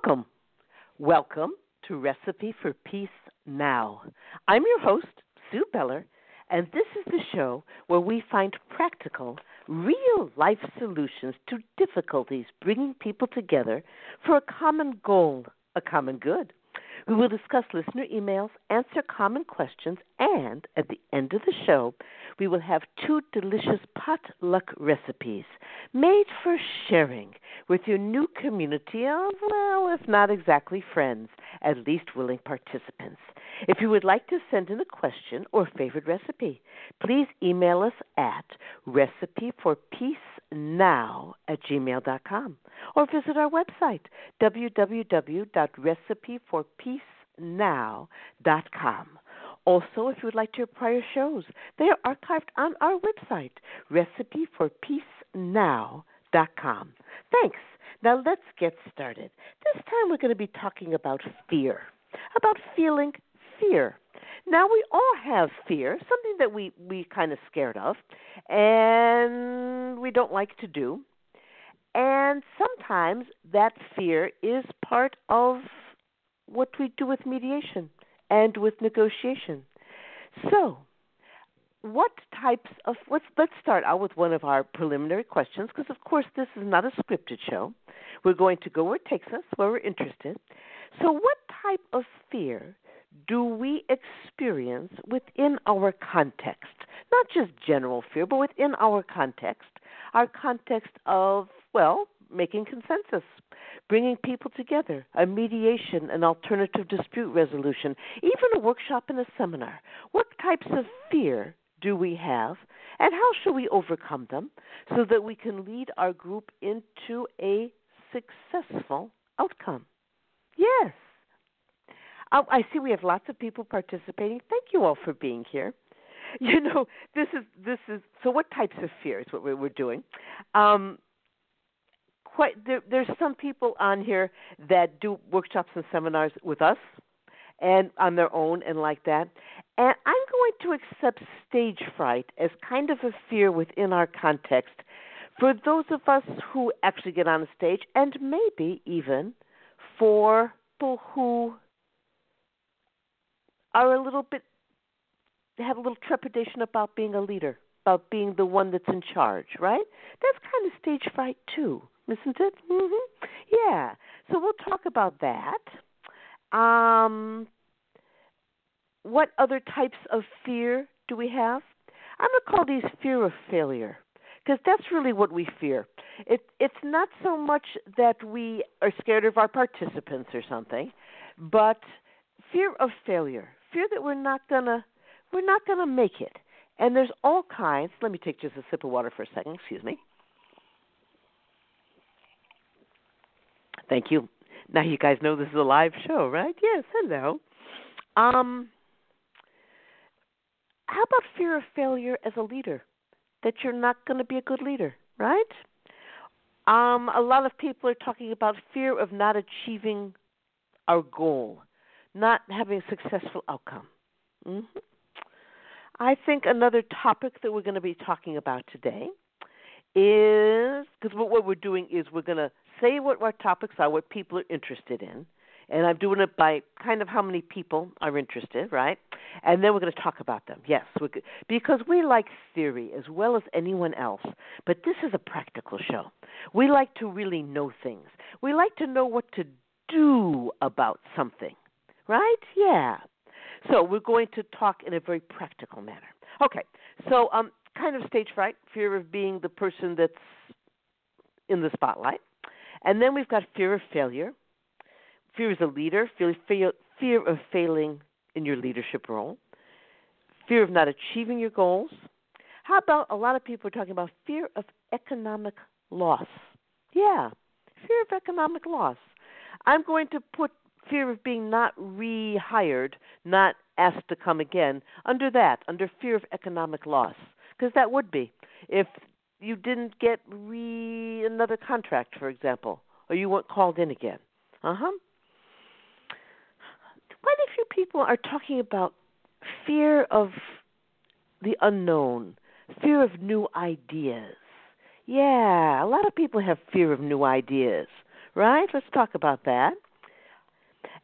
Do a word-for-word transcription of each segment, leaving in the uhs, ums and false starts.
Welcome. Welcome to Recipe for Peace Now. I'm your host, Sue Beller, and this is the show where we find practical, real-life solutions to difficulties bringing people together for a common goal, a common good. We will discuss listener emails, answer common questions, and at the end of the show, we will have two delicious potluck recipes made for sharing with your new community of, well, if not exactly friends, at least willing participants. If you would like to send in a question or favorite recipe, please email us at recipeforpeacenow at gmail dot com or visit our website, w w w dot recipe for peace now dot com. Also, if you would like to hear prior shows, they are archived on our website, recipe for peace now dot com. Thanks. Now let's get started. This time we're going to be talking about fear, about feeling fear. Now, we all have fear, something that we, we kind of scared of, and we don't like to do. And sometimes that fear is part of what we do with mediation and with negotiation. So, what types of, let's, let's start out with one of our preliminary questions, because of course this is not a scripted show. We're going to go where it takes us, where we're interested. So what type of fear do we experience within our context? Not just general fear, but within our context, our context of, well, making consensus, bringing people together, a mediation, an alternative dispute resolution, even a workshop and a seminar. What types of fear do we have, and how should we overcome them so that we can lead our group into a successful outcome? Yes. Um, I see we have lots of people participating. Thank you all for being here. You know, this is this is so. What types of fear is what we're, we're doing? Um, quite there, there's some people on here that do workshops and seminars with us, and on their own and like that. And I'm going to accept stage fright as kind of a fear within our context for those of us who actually get on a stage, and maybe even for people who are a little bit, have a little trepidation about being a leader, about being the one that's in charge, right? That's kind of stage fright too, isn't it? Mm-hmm. Yeah. So we'll talk about that. Um, what other types of fear do we have? I'm going to call these fear of failure, because that's really what we fear. It, it's not so much that we are scared of our participants or something, but fear of failure. Fear that we're not gonna we're not gonna make it. And there's all kinds. Let me take just a sip of water for a second, excuse me. Thank you. Now you guys know this is a live show, right? Yes, hello. Um how about fear of failure as a leader? That you're not gonna be a good leader, right? Um, a lot of people are talking about fear of not achieving our goal, not having a successful outcome. Mm-hmm. I think another topic that we're going to be talking about today is, because what, what we're doing is we're going to say what our topics are, what people are interested in, and I'm doing it by kind of how many people are interested, right? And then we're going to talk about them, yes, we're good, because we like theory as well as anyone else, but this is a practical show. We like to really know things. We like to know what to do about something. Right? Yeah. So we're going to talk in a very practical manner. Okay. So um, kind of stage fright, fear of being the person that's in the spotlight. And then we've got fear of failure, fear as a leader, fear, fear, fear of failing in your leadership role, fear of not achieving your goals. How about a lot of people are talking about fear of economic loss? Yeah, fear of economic loss. I'm going to put fear of being not rehired, not asked to come again, under that, under fear of economic loss. Because that would be if you didn't get re another contract, for example, or you weren't called in again. Uh-huh. Quite a few people are talking about fear of the unknown, fear of new ideas. Yeah, a lot of people have fear of new ideas, right? Let's talk about that.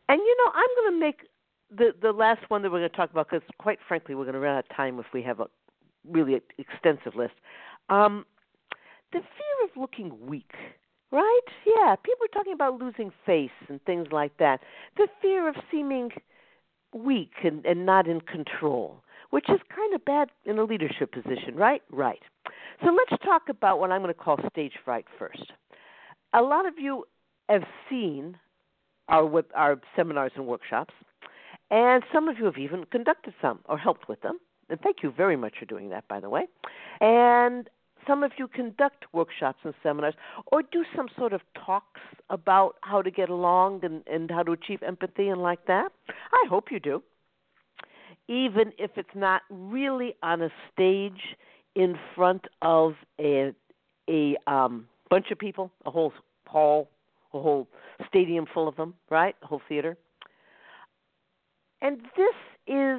And, you know, I'm going to make the, the last one that we're going to talk about, because, quite frankly, we're going to run out of time if we have a really extensive list. Um, the fear of looking weak, right? Yeah, people are talking about losing face and things like that. The fear of seeming weak and, and not in control, which is kind of bad in a leadership position, right? Right. So let's talk about what I'm going to call stage fright first. A lot of you have seen our web, our seminars and workshops, and some of you have even conducted some or helped with them. And thank you very much for doing that, by the way. And some of you conduct workshops and seminars or do some sort of talks about how to get along and, and how to achieve empathy and like that. I hope you do. Even if it's not really on a stage in front of a, a um, bunch of people, a whole hall, a whole stadium full of them, right? A whole theater. And this is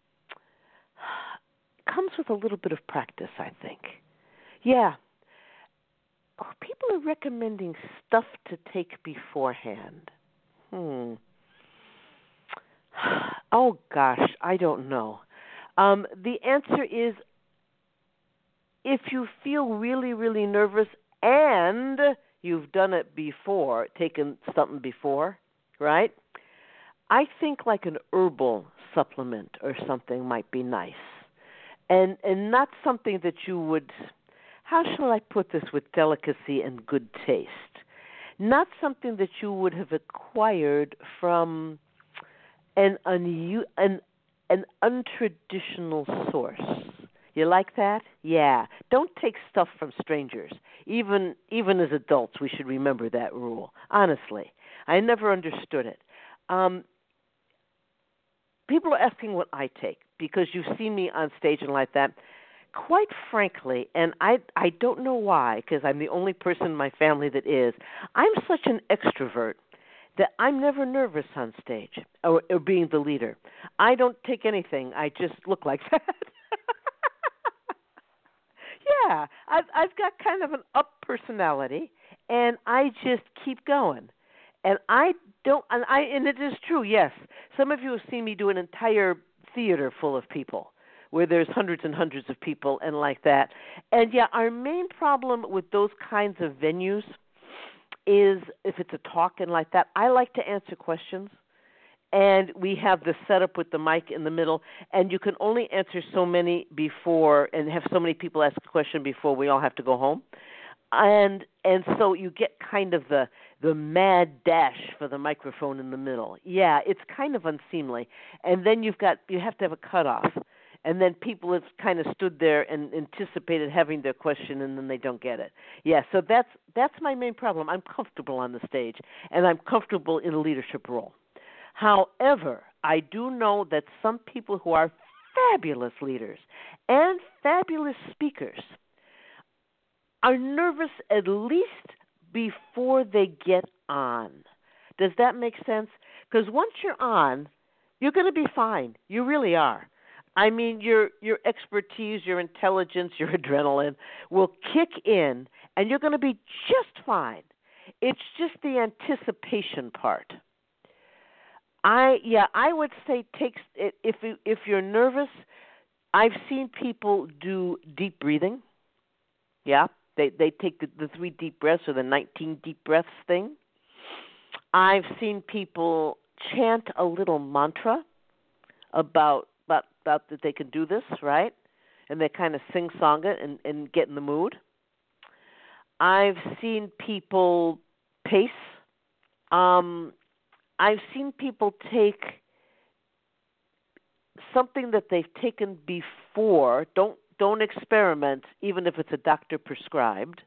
comes with a little bit of practice, I think. Yeah. People are recommending stuff to take beforehand. Hmm. Oh, gosh, I don't know. Um, the answer is if you feel really, really nervous and you've done it before, taken something before, right? I think like an herbal supplement or something might be nice. And and not something that you would, how shall I put this with delicacy and good taste? Not something that you would have acquired from an un, an, an untraditional source. You like that? Yeah. Don't take stuff from strangers. Even even as adults, we should remember that rule. Honestly, I never understood it. Um, people are asking what I take because you've seen me on stage and like that. Quite frankly, and I I don't know why, because I'm the only person in my family that is, I'm such an extrovert that I'm never nervous on stage or, or being the leader. I don't take anything. I just look like that. Yeah, I've I've got kind of an up personality, and I just keep going. And I don't, and I and it is true. Yes, some of you have seen me do an entire theater full of people, where there's hundreds and hundreds of people and like that. And yeah, our main problem with those kinds of venues is if it's a talk and like that, I like to answer questions. And we have the setup with the mic in the middle, and you can only answer so many before and have so many people ask a question before we all have to go home. And and so you get kind of the the mad dash for the microphone in the middle. Yeah, it's kind of unseemly. And then you've got you have to have a cutoff. And then people have kind of stood there and anticipated having their question, and then they don't get it. Yeah, so that's that's my main problem. I'm comfortable on the stage, and I'm comfortable in a leadership role. However, I do know that some people who are fabulous leaders and fabulous speakers are nervous at least before they get on. Does that make sense? Because once you're on, you're going to be fine. You really are. I mean, your your expertise, your intelligence, your adrenaline will kick in, and you're going to be just fine. It's just the anticipation part. I yeah, I would say takes if you, if you're nervous, I've seen people do deep breathing. Yeah, they they take the, the three deep breaths or the nineteen deep breaths thing. I've seen people chant a little mantra about about, about that they can do this, right? And they kind of sing song it and, and get in the mood. I've seen people pace. Um, I've seen people take something that they've taken before. Don't don't experiment, even if it's a doctor prescribed.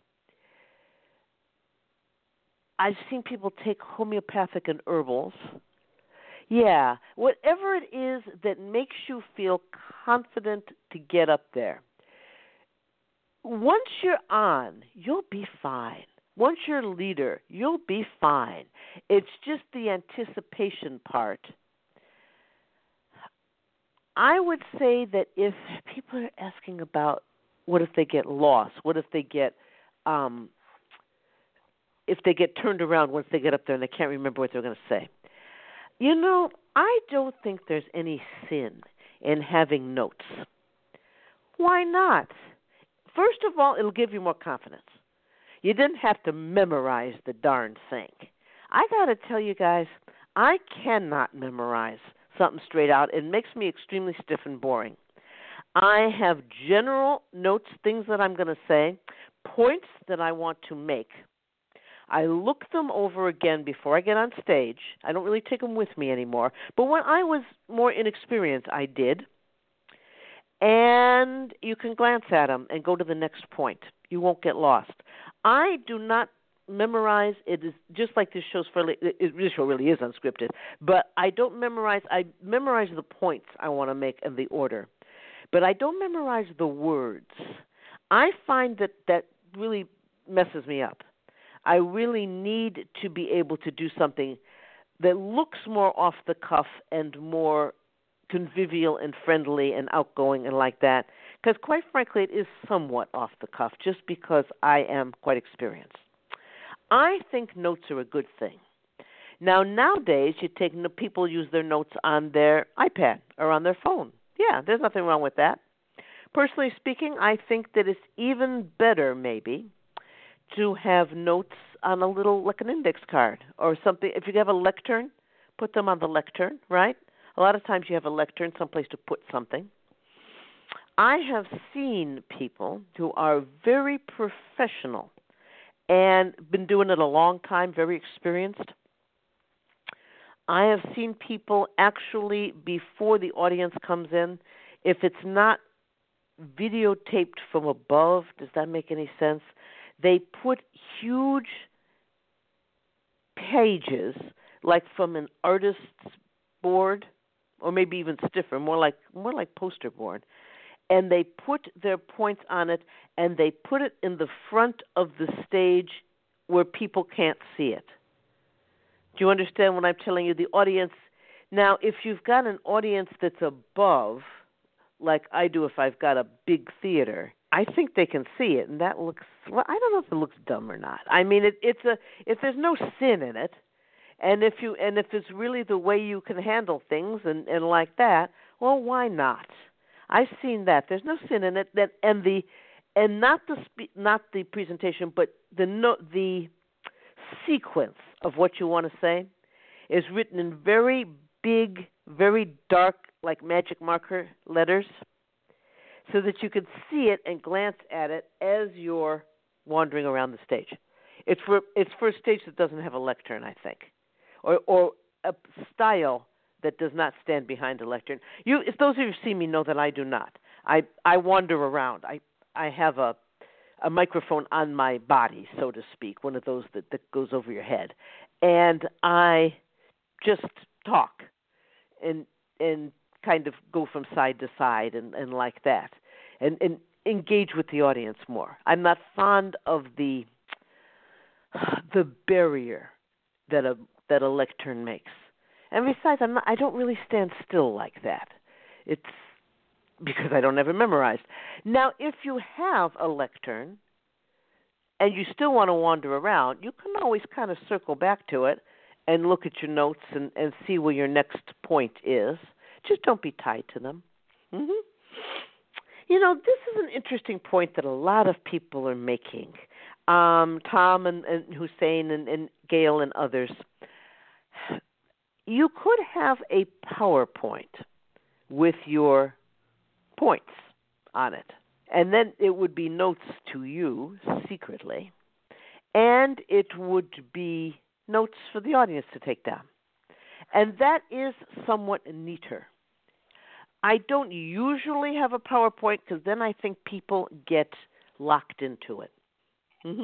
I've seen people take homeopathic and herbals. Yeah, whatever it is that makes you feel confident to get up there. Once you're on, you'll be fine. Once you're a leader, you'll be fine. It's just the anticipation part. I would say that if people are asking about what if they get lost, what if they get um, if they get turned around once they get up there and they can't remember what they're going to say. You know, I don't think there's any sin in having notes. Why not? First of all, it'll give you more confidence. You didn't have to memorize the darn thing. I got to tell you guys, I cannot memorize something straight out. It makes me extremely stiff and boring. I have general notes, things that I'm going to say, points that I want to make. I look them over again before I get on stage. I don't really take them with me anymore. But when I was more inexperienced, I did. And you can glance at them and go to the next point. You won't get lost. I do not memorize. It is just like this show's fairly, it, this show really is unscripted. But I don't memorize. I memorize the points I want to make and the order. But I don't memorize the words. I find that that really messes me up. I really need to be able to do something that looks more off the cuff and more convivial and friendly and outgoing and like that. Because quite frankly, it is somewhat off the cuff just because I am quite experienced. I think notes are a good thing. Now, nowadays, you take people use their notes on their iPad or on their phone. Yeah, there's nothing wrong with that. Personally speaking, I think that it's even better, maybe, to have notes on a little, like an index card or something. If you have a lectern, put them on the lectern, right? A lot of times you have a lectern, someplace to put something. I have seen people who are very professional and been doing it a long time, very experienced. I have seen people actually, before the audience comes in, if it's not videotaped from above, does that make any sense? They put huge pages, like from an artist's board, or maybe even stiffer, more like more like poster board, and they put their points on it, and they put it in the front of the stage where people can't see it. Do you understand what I'm telling you? The audience, now, if you've got an audience that's above, like I do if I've got a big theater, I think they can see it, and that looks, well, I don't know if it looks dumb or not. I mean, it, it's a, if there's no sin in it, and if you, and if it's really the way you can handle things and, and like that, well, why not? I've seen that. There's no sin in it. That and the, and not the spe- not the presentation, but the no, the sequence of what you want to say is written in very big, very dark, like magic marker letters, so that you can see it and glance at it as you're wandering around the stage. It's for it's for a stage that doesn't have a lectern, I think, or or a style that does not stand behind a lectern. You, if those of you who see me know that I do not. I I wander around. I I have a a microphone on my body, so to speak, one of those that, that goes over your head, and I just talk and and kind of go from side to side and, and like that, and, and engage with the audience more. I'm not fond of the the barrier that a that a lectern makes. And besides, I'm not, I don't really stand still like that. It's because I don't ever memorize. Now, if you have a lectern and you still want to wander around, you can always kind of circle back to it and look at your notes and, and see where your next point is. Just don't be tied to them. Mm-hmm. You know, this is an interesting point that a lot of people are making. Um, Tom and, and Hussein and, and Gail and others. You could have a PowerPoint with your points on it, and then it would be notes to you secretly, and it would be notes for the audience to take down. And that is somewhat neater. I don't usually have a PowerPoint because then I think people get locked into it. Mm-hmm.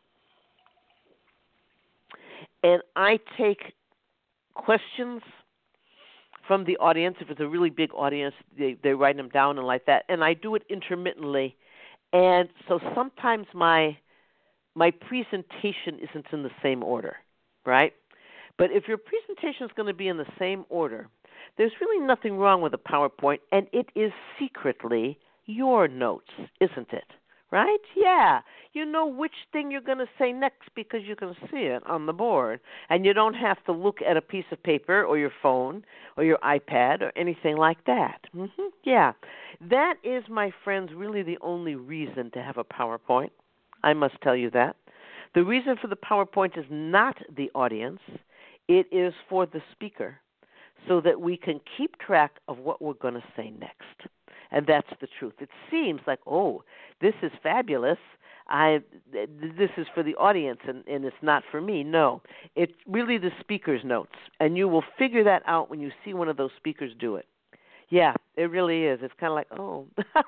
And I take questions from the audience. If it's a really big audience, they, they write them down and like that. And I do it intermittently. And so sometimes my my presentation isn't in the same order, right? But if your presentation is going to be in the same order, there's really nothing wrong with a PowerPoint, and it is secretly your notes, isn't it? right? Yeah. You know which thing you're going to say next because you can see it on the board. And you don't have to look at a piece of paper or your phone or your iPad or anything like that. hmm Yeah. That is, my friends, really the only reason to have a PowerPoint. I must tell you that. The reason for the PowerPoint is not the audience. It is for the speaker, so that we can keep track of what we're going to say next. And that's the truth. It seems like, oh, this is fabulous. I this is for the audience and, and it's not for me. No, it's really the speaker's notes. And you will figure that out when you see one of those speakers do it. Yeah, it really is. It's kind of like, oh,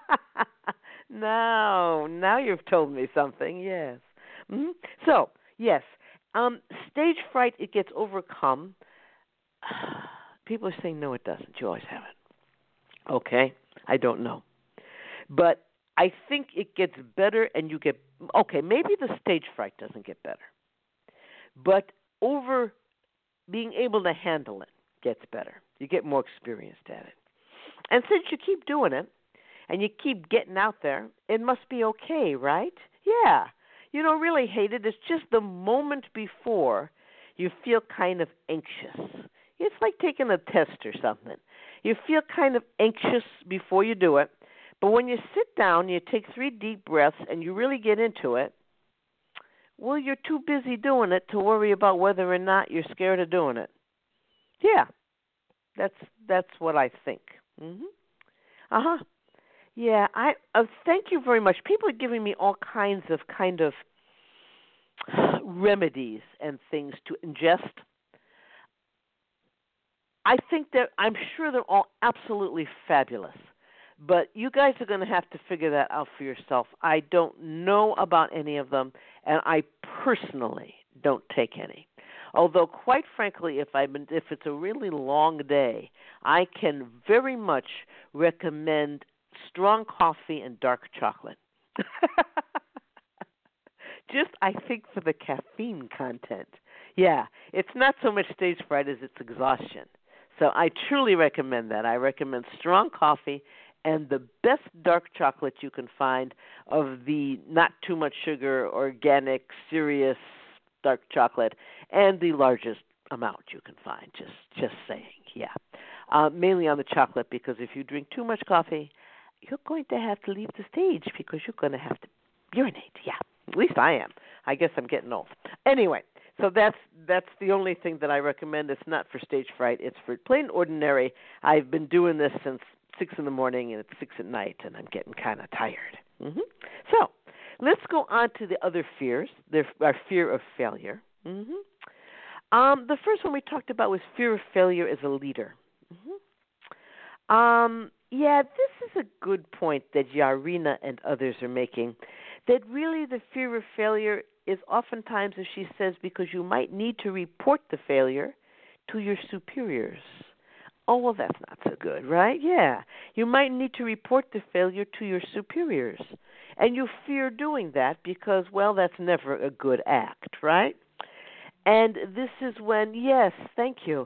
no, now you've told me something. Yes. Mm-hmm. So, yes, um, stage fright, it gets overcome. People are saying, no, it doesn't. You always have it. Okay, I don't know. But I think it gets better and you get, okay, maybe the stage fright doesn't get better. But over being able to handle it gets better. You get more experienced at it. And since you keep doing it and you keep getting out there, it must be okay, right? Yeah. You don't really hate it. It's just the moment before you feel kind of anxious. It's like taking a test or something. You feel kind of anxious before you do it, but when you sit down, you take three deep breaths, and you really get into it, well, you're too busy doing it to worry about whether or not you're scared of doing it. Yeah, that's that's what I think. Mm-hmm. Uh-huh. Yeah, I uh, thank you very much. People are giving me all kinds of kind of remedies and things to ingest. I think that I'm sure they're all absolutely fabulous, but you guys are going to have to figure that out for yourself. I don't know about any of them, and I personally don't take any. Although, quite frankly, if I've been, if it's a really long day, I can very much recommend strong coffee and dark chocolate. Just, I think, for the caffeine content. Yeah, it's not so much stage fright as it's exhaustion. So I truly recommend that. I recommend strong coffee and the best dark chocolate you can find of the not too much sugar, organic, serious dark chocolate, and the largest amount you can find. Just, just saying, yeah. Uh, mainly on the chocolate, because if you drink too much coffee, you're going to have to leave the stage because you're going to have to urinate. Yeah, at least I am. I guess I'm getting old. Anyway. So that's that's the only thing that I recommend. It's not for stage fright. It's for plain ordinary. I've been doing this since six in the morning, and it's six at night, and I'm getting kind of tired. Mm-hmm. So let's go on to the other fears, the, our fear of failure. Mm-hmm. Um, the first one we talked about was fear of failure as a leader. Mm-hmm. Um, yeah, this is a good point that Yarina and others are making, that really the fear of failure is oftentimes, as she says, because you might need to report the failure to your superiors. Oh, well, that's not so good, right? Yeah. You might need to report the failure to your superiors. And you fear doing that because, well, that's never a good act, right? And this is when, yes, thank you.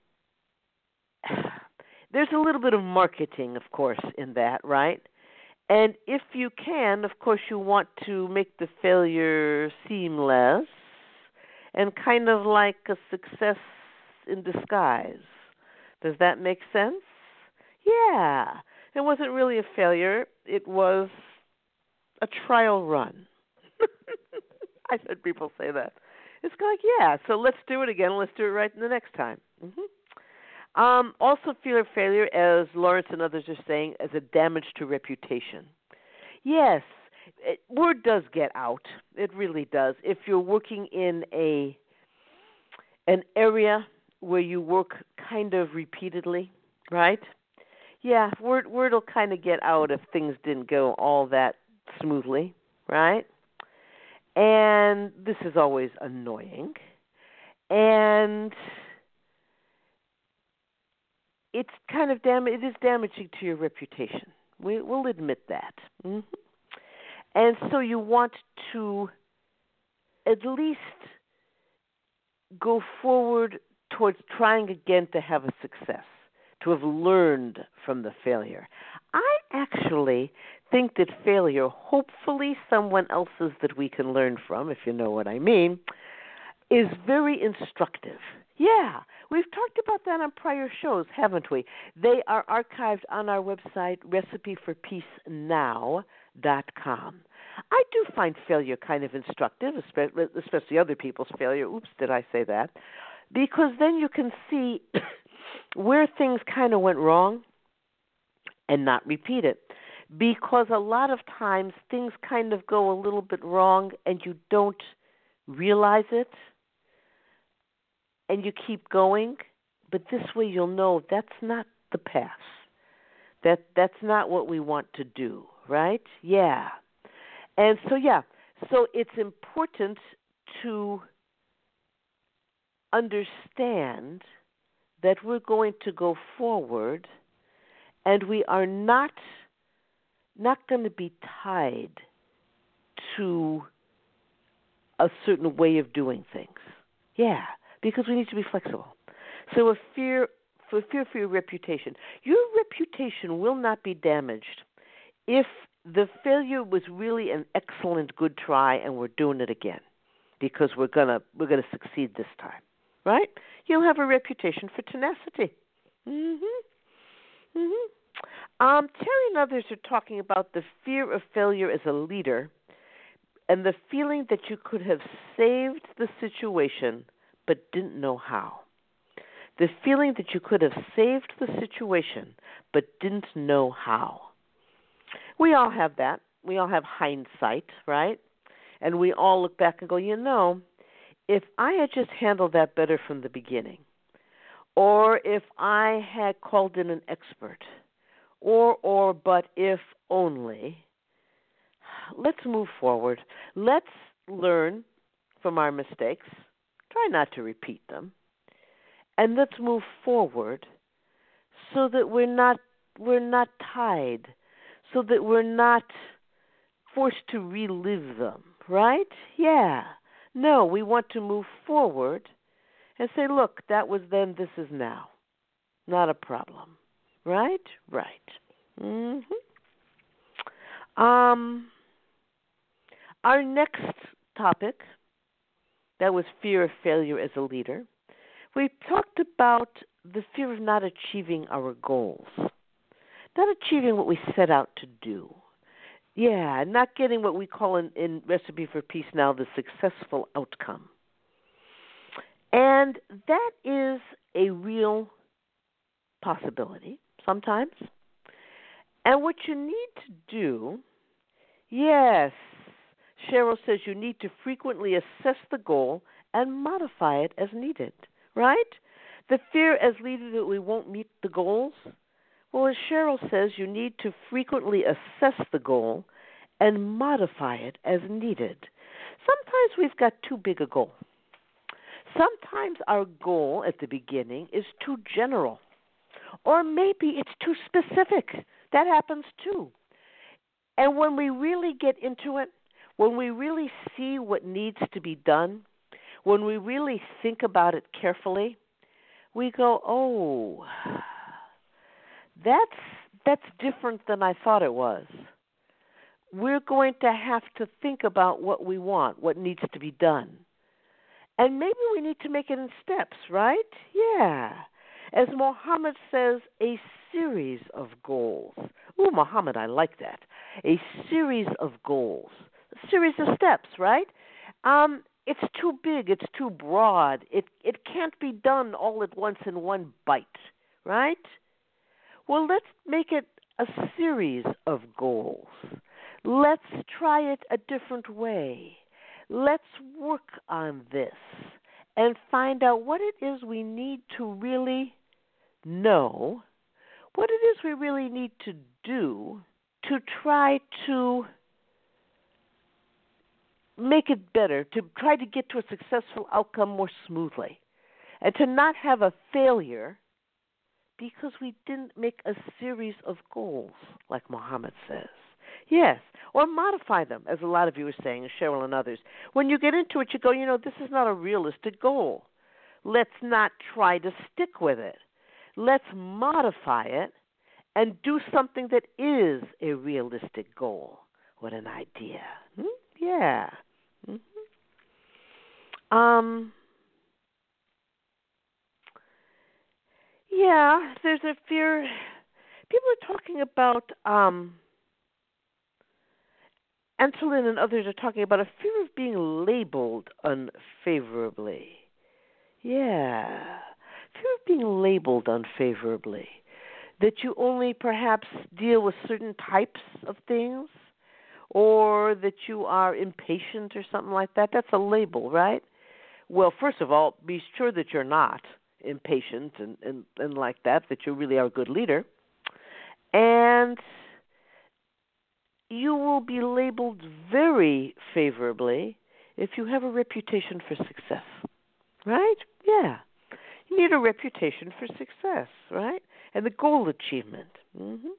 There's a little bit of marketing, of course, in that, right? And if you can, of course, you want to make the failure seamless and kind of like a success in disguise. Does that make sense? Yeah. It wasn't really a failure. It was a trial run. I've heard people say that. It's like, yeah, so let's do it again. Let's do it right the next time. Mm-hmm. Um, also, fear of failure, as Lawrence and others are saying, as a damage to reputation. Yes, it, word does get out. It really does. If you're working in a an area where you work kind of repeatedly, right? Yeah, word word will kind of get out if things didn't go all that smoothly, right? And this is always annoying. And it's kind of dam- it is damaging to your reputation. We, we'll admit that. Mm-hmm. And so you want to at least go forward towards trying again to have a success, to have learned from the failure. I actually think that failure, hopefully someone else's that we can learn from, if you know what I mean, is very instructive. Yeah, we've talked about that on prior shows, haven't we? They are archived on our website, recipe for peace now dot com. I do find failure kind of instructive, especially other people's failure. Oops, did I say that? Because then you can see where things kind of went wrong and not repeat it. Because a lot of times things kind of go a little bit wrong and you don't realize it and you keep going. But this way you'll know that's not the path. That that's not what we want to do, right? Yeah. And so, yeah, so it's important to understand that we're going to go forward and we are not not going to be tied to a certain way of doing things. Yeah, because we need to be flexible. So a fear for fear for your reputation. Your reputation will not be damaged if the failure was really an excellent good try and we're doing it again because we're gonna we're gonna succeed this time. Right? You'll have a reputation for tenacity. Mhm. Mhm. Um, Terry and others are talking about the fear of failure as a leader and the feeling that you could have saved the situation but didn't know how. The feeling that you could have saved the situation but didn't know how. We all have that. We all have hindsight, right? And we all look back and go, you know, if I had just handled that better from the beginning, or if I had called in an expert, or, or, but if only, let's move forward. Let's learn from our mistakes. Try not to repeat them. And let's move forward so that we're not we're not tied, so that we're not forced to relive them, right? Yeah. No, we want to move forward and say, look, that was then, this is now. Not a problem. Right? Right. Mm-hmm. Um, our next topic, that was fear of failure as a leader. We talked about the fear of not achieving our goals, not achieving what we set out to do. Yeah, not getting what we call in, in Recipe for Peace Now the successful outcome. And that is a real possibility sometimes. And what you need to do, yes, Cheryl says you need to frequently assess the goal and modify it as needed, right? The fear as leader that we won't meet the goals. Well, as Cheryl says, you need to frequently assess the goal and modify it as needed. Sometimes we've got too big a goal. Sometimes our goal at the beginning is too general, or maybe it's too specific. That happens too. And when we really get into it, when we really see what needs to be done, when we really think about it carefully, we go, oh, that's that's different than I thought it was. We're going to have to think about what we want, what needs to be done. And maybe we need to make it in steps, right? Yeah. As Muhammad says, a series of goals. Ooh, Muhammad, I like that. A series of goals. A series of steps, right? Um, it's too big. It's too broad. It it can't be done all at once in one bite, right? Well, let's make it a series of goals. Let's try it a different way. Let's work on this and find out what it is we need to really know, what it is we really need to do to try to make it better, to try to get to a successful outcome more smoothly, and to not have a failure because we didn't make a series of goals, like Muhammad says. Yes, or modify them, as a lot of you are saying, Cheryl and others. When you get into it, you go, you know, this is not a realistic goal. Let's not try to stick with it. Let's modify it and do something that is a realistic goal. What an idea. Hmm? Yeah. Mm-hmm. Um, yeah, there's a fear. People are talking about, um, Antolin and others are talking about a fear of being labeled unfavorably. Yeah. Fear of being labeled unfavorably. That you only perhaps deal with certain types of things, or that you are impatient or something like that. That's a label, right? Well, first of all, be sure that you're not impatient and, and, and like that, that you really are a good leader. And you will be labeled very favorably if you have a reputation for success, right? Yeah. You need a reputation for success, right? And the goal achievement. Mm-hmm.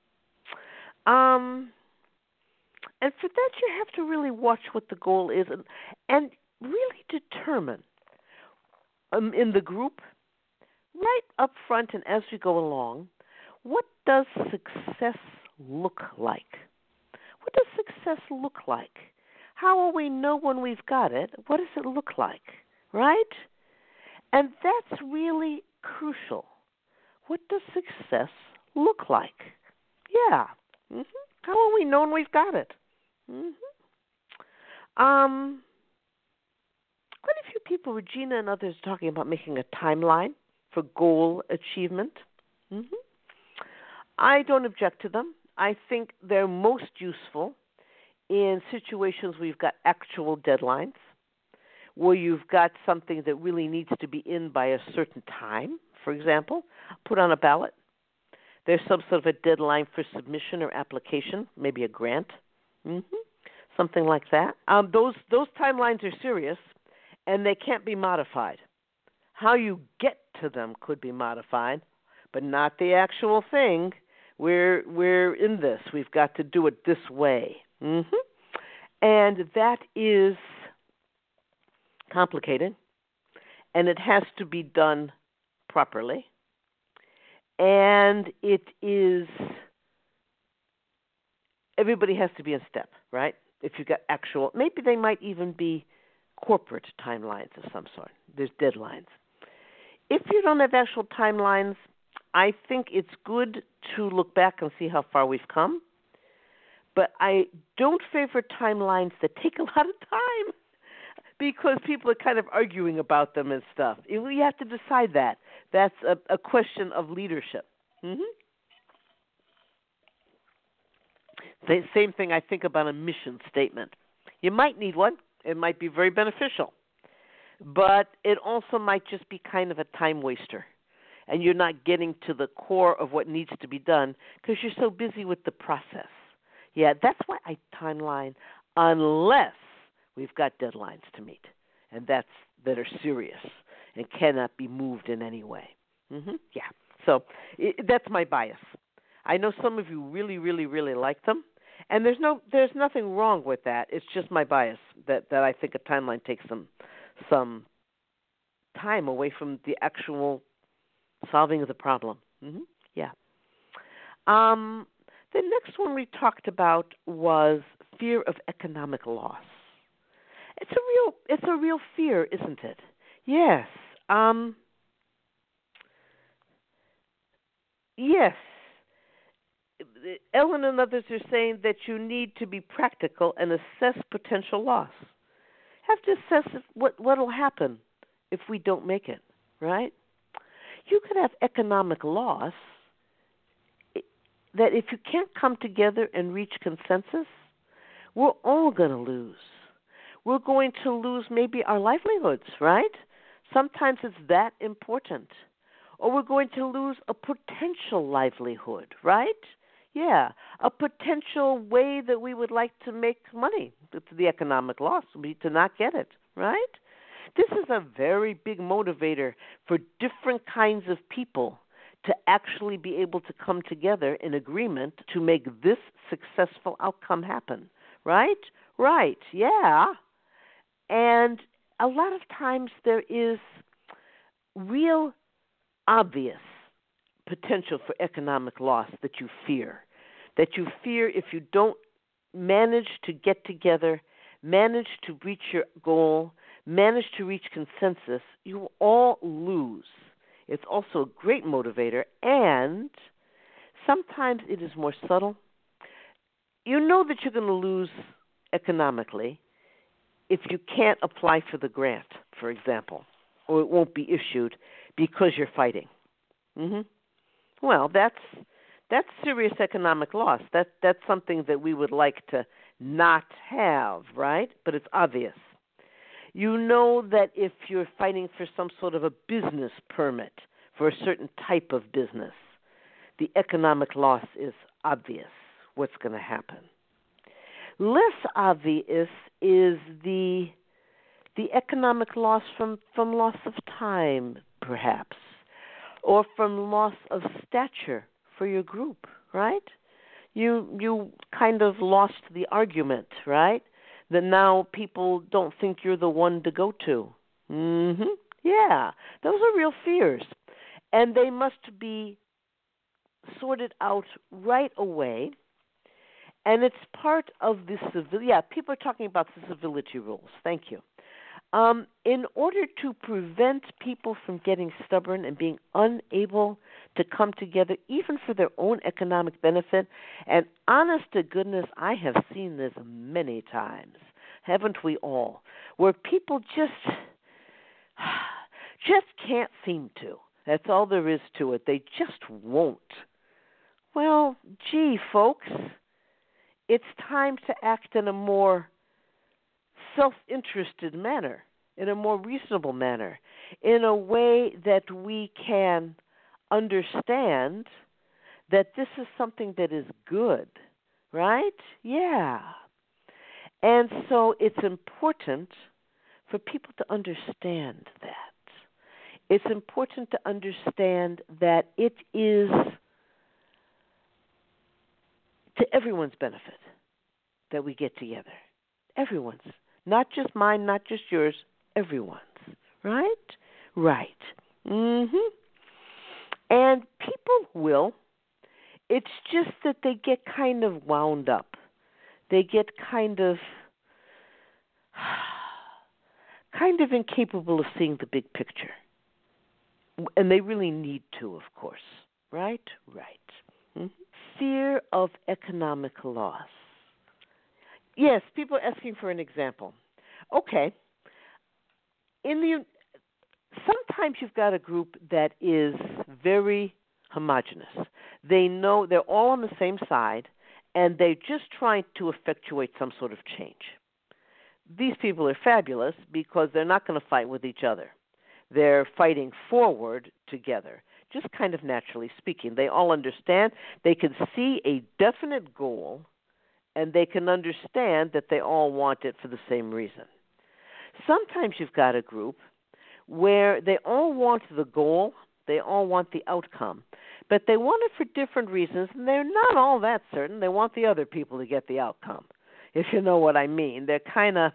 Um, and for that, you have to really watch what the goal is and, and really determine um, in the group, right up front and as we go along, what does success look like? What does success look like? How will we know when we've got it? What does it look like, right? And that's really crucial. What does success look like? Yeah. Mm-hmm. How will we know when we've got it? Mm-hmm. Um, quite a few people, Regina and others, are talking about making a timeline for goal achievement. Mm-hmm. I don't object to them. I think they're most useful in situations where you've got actual deadlines, where you've got something that really needs to be in by a certain time, for example, put on a ballot. There's some sort of a deadline for submission or application, maybe a grant, mm-hmm. something like that. Um, those those timelines are serious, and they can't be modified. How you get to them could be modified, but not the actual thing. We're we're in this. We've got to do it this way, mm-hmm. and that is complicated, and it has to be done properly. And it is, everybody has to be in step, right? If you've got actual, maybe they might even be corporate timelines of some sort. There's deadlines. If you don't have actual timelines, I think it's good to look back and see how far we've come. But I don't favor timelines that take a lot of time because people are kind of arguing about them and stuff. We have to decide that. That's a, a question of leadership. Mm-hmm. The same thing I think about a mission statement. You might need one. It might be very beneficial. But it also might just be kind of a time waster. And you're not getting to the core of what needs to be done because you're so busy with the process. Yeah, that's why I timeline unless we've got deadlines to meet. And that's that are serious and cannot be moved in any way. Mm-hmm. Yeah. So it, that's my bias. I know some of you really, really, really like them. And there's no, there's nothing wrong with that. It's just my bias that, that I think a timeline takes some, some time away from the actual solving of the problem. Mm-hmm. Yeah. Um, the next one we talked about was fear of economic loss. It's a real, it's a real fear, isn't it? Yes. Um, yes. Ellen and others are saying that you need to be practical and assess potential loss. You have to assess what what will happen if we don't make it, right? You could have economic loss that if you can't come together and reach consensus, we're all going to lose. We're going to lose maybe our livelihoods, right? Sometimes it's that important. Or we're going to lose a potential livelihood, right? Yeah, a potential way that we would like to make money. The economic loss would be to not get it, right? This is a very big motivator for different kinds of people to actually be able to come together in agreement to make this successful outcome happen, right? Right, yeah. And a lot of times there is real obvious potential for economic loss that you fear, that you fear if you don't manage to get together, manage to reach your goal, manage to reach consensus, you will all lose. It's also a great motivator, and sometimes it is more subtle. You know that you're going to lose economically if you can't apply for the grant, for example, or it won't be issued because you're fighting. Mm-hmm. Well, that's that's serious economic loss. That that's something that we would like to not have, right? But it's obvious. You know that if you're fighting for some sort of a business permit for a certain type of business, the economic loss is obvious. What's going to happen? Less obvious is the the economic loss from, from loss of time, perhaps, or from loss of stature for your group, right? You you kind of lost the argument, right? That now people don't think you're the one to go to. Mm-hmm. Yeah, those are real fears, and they must be sorted out right away. And it's part of the civil. Yeah, people are talking about the civility rules. Thank you. Um, in order to prevent people from getting stubborn and being unable to come together, even for their own economic benefit, and honest to goodness, I have seen this many times, haven't we all, where people just just can't seem to. That's all there is to it. They just won't. Well, gee, folks, it's time to act in a more self-interested manner, in a more reasonable manner, in a way that we can understand that this is something that is good, right? Yeah. And so it's important for people to understand that. It's important to understand that it is to everyone's benefit that we get together. Everyone's. Not just mine, not just yours, everyone's. Right? Right. Mm-hmm. And people will. It's just that they get kind of wound up. They get kind of kind of incapable of seeing the big picture. And they really need to, of course. Right? Right. Mm-hmm. Fear of economic loss. Yes, people are asking for an example. Okay. In the sometimes you've got a group that is very homogenous. They know they're all on the same side, and they're just trying to effectuate some sort of change. These people are fabulous because they're not going to fight with each other. They're fighting forward together, just kind of naturally speaking. They all understand. They can see a definite goal, and they can understand that they all want it for the same reason. Sometimes you've got a group where they all want the goal, they all want the outcome, but they want it for different reasons, and they're not all that certain. They want the other people to get the outcome, if you know what I mean. They're kind of,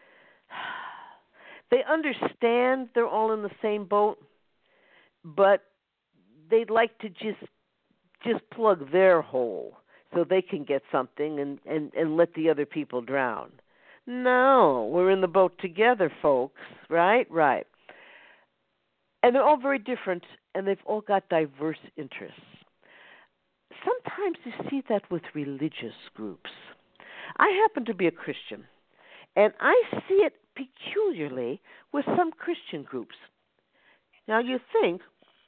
they understand they're all in the same boat, but they'd like to just just plug their hole so they can get something and, and, and let the other people drown. No, we're in the boat together, folks, right? Right. And they're all very different, and they've all got diverse interests. Sometimes you see that with religious groups. I happen to be a Christian, and I see it peculiarly with some Christian groups. Now, you think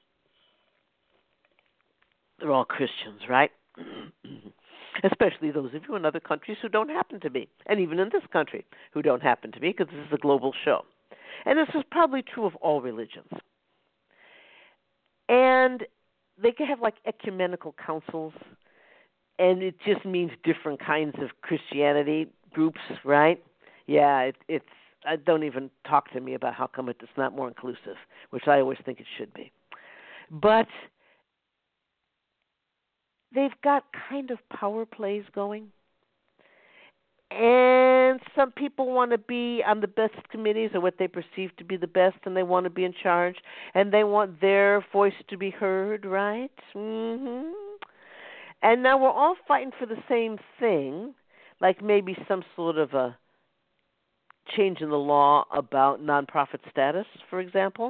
they're all Christians, right? Especially those of you in other countries who don't happen to be, and even in this country who don't happen to be, because this is a global show. And this is probably true of all religions. And they can have like ecumenical councils, and it just means different kinds of Christianity groups, right? Yeah, it, it's. I don't even talk to me about how come it's not more inclusive, which I always think it should be. But they've got kind of power plays going. And some people want to be on the best committees or what they perceive to be the best, and they want to be in charge, and they want their voice to be heard, right? Mhm. And now we're all fighting for the same thing, like maybe some sort of a change in the law about nonprofit status, for example,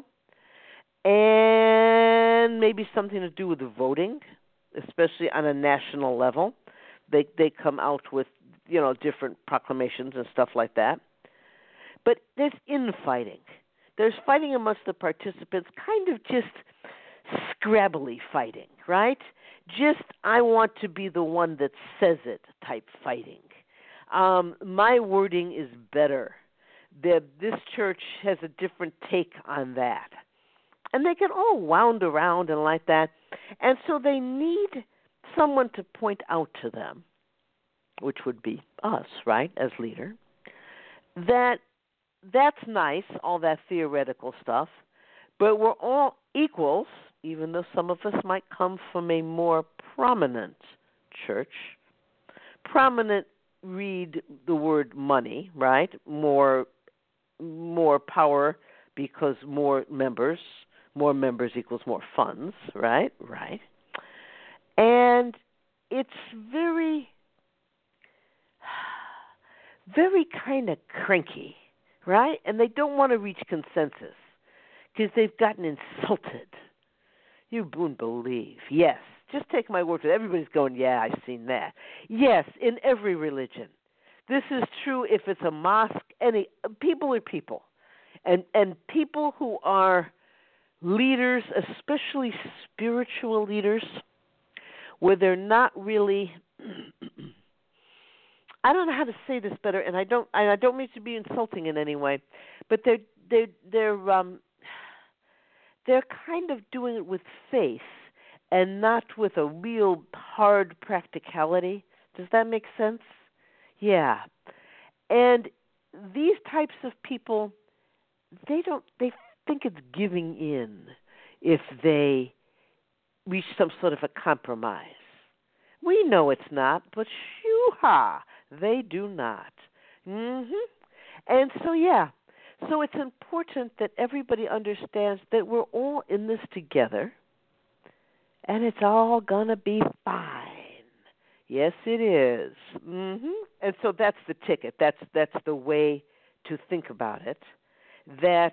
and maybe something to do with the voting, especially on a national level. They they come out with, you know, different proclamations and stuff like that. But there's infighting. There's fighting amongst the participants, kind of just scrabbly fighting, right? Just I want to be the one that says it type fighting. Um, my wording is better. The, this church has a different take on that. And they get all wound around and like that. And so they need someone to point out to them, which would be us, right, as leader, that that's nice, all that theoretical stuff, but we're all equals, even though some of us might come from a more prominent church. Prominent, read the word money, right? More more power because more members, more members equals more funds, right? Right. And it's very, very kind of cranky, right? And they don't want to reach consensus because they've gotten insulted. You wouldn't believe. Yes. Just take my word for it. Everybody's going, yeah, I've seen that. Yes, in every religion. This is true if it's a mosque. Any people are people. And and people who are leaders, especially spiritual leaders, where they're not really I don't know how to say this better, and I don't I don't mean to be insulting in any way, but they're they're they're um they're kind of doing it with faith and not with a real hard practicality. Does that make sense? Yeah. And these types of people, they don't they think it's giving in if they reach some sort of a compromise. We know it's not, but shoo-ha, they do not. Mhm. And so yeah, so it's important that everybody understands that we're all in this together. And it's all going to be fine. Yes, it is. Mm-hmm. And so that's the ticket. That's that's the way to think about it. That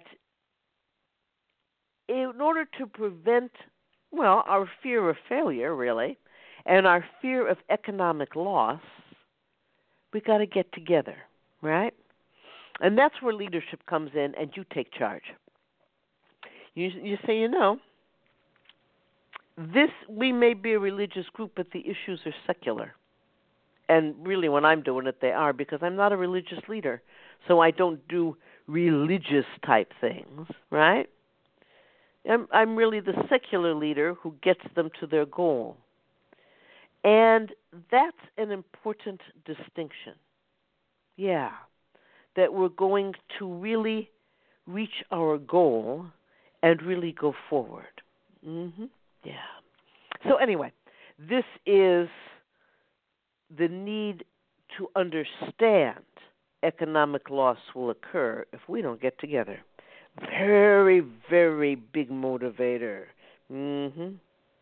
in order to prevent, well, our fear of failure, really, and our fear of economic loss, we got to get together, right? And that's where leadership comes in, and you take charge. You you say, you know, this, we may be a religious group, but the issues are secular. And really, when I'm doing it, they are, because I'm not a religious leader. So I don't do religious type things, right? I'm, I'm really the secular leader who gets them to their goal. And that's an important distinction. Yeah, that we're going to really reach our goal and really go forward. Mm-hmm. Yeah. So anyway, this is the need to understand economic loss will occur if we don't get together. Very, very big motivator. Mhm.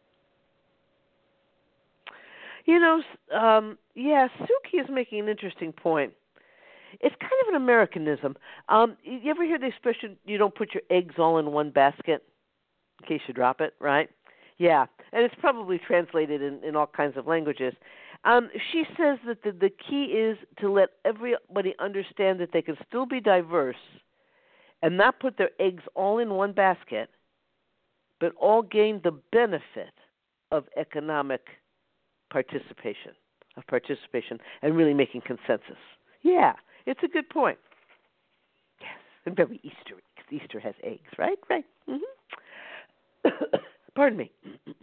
You know, um, yeah, Suki is making an interesting point. It's kind of an Americanism. Um, you ever hear the expression, you don't put your eggs all in one basket in case you drop it, right? Yeah, and it's probably translated in, in all kinds of languages. Um, she says that the, the key is to let everybody understand that they can still be diverse and not put their eggs all in one basket, but all gain the benefit of economic participation, of participation, and really making consensus. Yeah, it's a good point. Yes, and very Easter, because Easter has eggs, right? Right. Mm-hmm. Pardon me.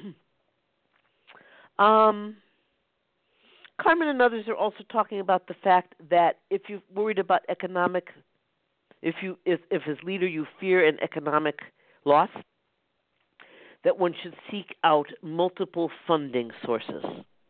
um, Carmen and others are also talking about the fact that if you're worried about economic, if you, if, if as leader you fear an economic loss, that one should seek out multiple funding sources.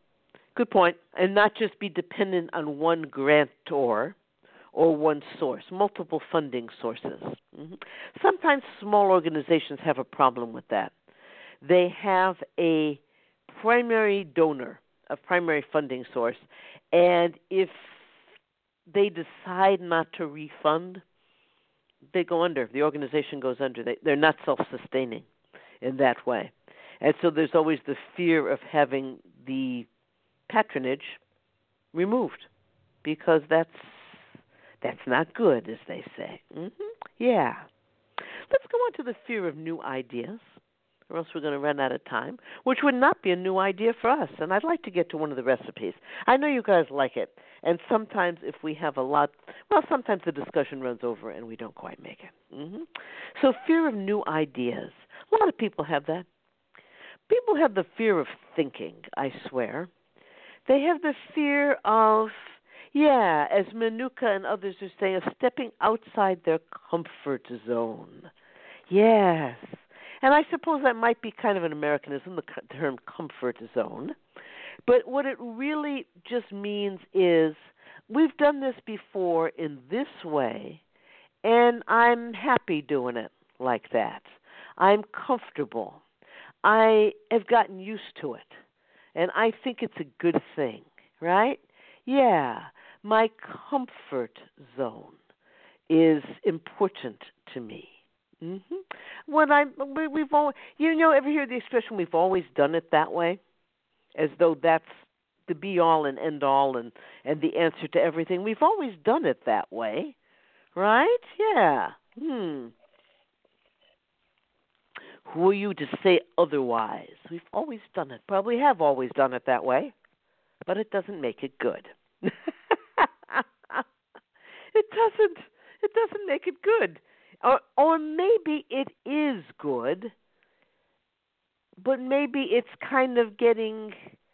Good point. And not just be dependent on one grantor or one source, multiple funding sources. Mm-hmm. Sometimes small organizations have a problem with that. They have a primary donor, a primary funding source, and if they decide not to refund, they go under. The organization goes under. They, they're not self-sustaining in that way. And so there's always the fear of having the patronage removed because that's that's not good, as they say. Mm-hmm. Yeah. Let's go on to the fear of new ideas, or else we're going to run out of time, which would not be a new idea for us. And I'd like to get to one of the recipes. I know you guys like it. And sometimes if we have a lot, well, sometimes the discussion runs over and we don't quite make it. Mm-hmm. So fear of new ideas. A lot of people have that. People have the fear of thinking, I swear. They have the fear of, yeah, as Manuka and others are saying, of stepping outside their comfort zone. Yes. And I suppose that might be kind of an Americanism, the term comfort zone. But what it really just means is we've done this before in this way, and I'm happy doing it like that. I'm comfortable. I have gotten used to it, and I think it's a good thing, right? Yeah, my comfort zone is important to me. Mm-hmm. When I we've always, you know, ever hear the expression "we've always done it that way," as though that's the be all and end all and and the answer to everything. We've always done it that way, right? Yeah. Hmm. Who are you to say otherwise? We've always done it. Probably have always done it that way, but it doesn't make it good. it doesn't. It doesn't make it good. Or, or maybe it is good, but maybe it's kind of getting,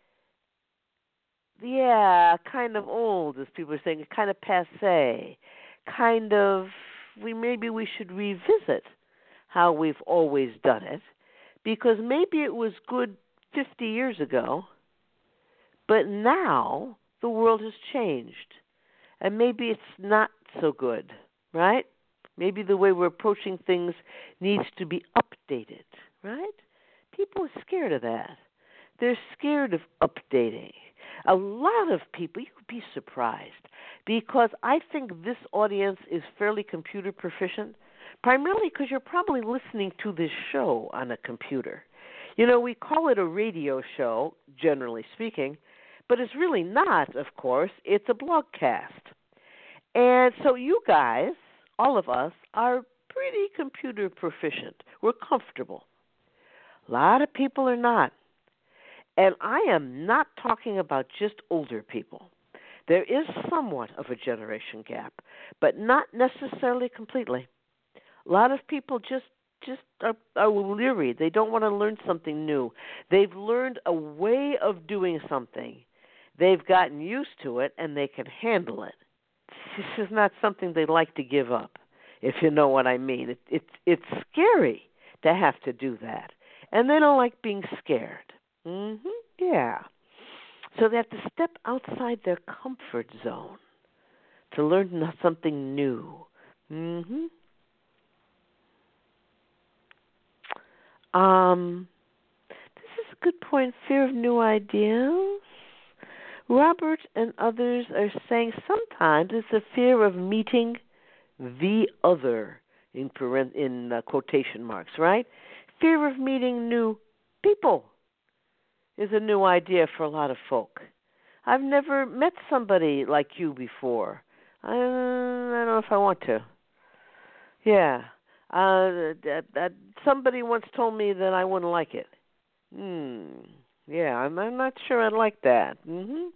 yeah, kind of old, as people are saying, kind of passé, kind of, we maybe we should revisit how we've always done it, because maybe it was good fifty years ago, but now the world has changed, and maybe it's not so good, right? Maybe the way we're approaching things needs to be updated, right? People are scared of that. They're scared of updating. A lot of people, you'd be surprised, because I think this audience is fairly computer proficient, primarily because you're probably listening to this show on a computer. You know, we call it a radio show, generally speaking, but it's really not, of course. It's a blogcast. And so you guys, all of us, are pretty computer proficient. We're comfortable. A lot of people are not. And I am not talking about just older people. There is somewhat of a generation gap, but not necessarily completely. A lot of people just just are, are leery. They don't want to learn something new. They've learned a way of doing something. They've gotten used to it, and they can handle it. This is not something they like to give up, if you know what I mean. It, it, it's scary to have to do that, and they don't like being scared. Mm-hmm. Yeah. So they have to step outside their comfort zone to learn something new. Mm-hmm. Um, this is a good point. Fear of new ideas. Robert and others are saying sometimes it's a fear of meeting the other, in parent, in uh, quotation marks, right? Fear of meeting new people is a new idea for a lot of folk. I've never met somebody like you before. I, I don't know if I want to. Yeah. Uh, that, that somebody once told me that I wouldn't like it. Hmm. Yeah, I'm, I'm not sure I'd like that. Mm-hmm.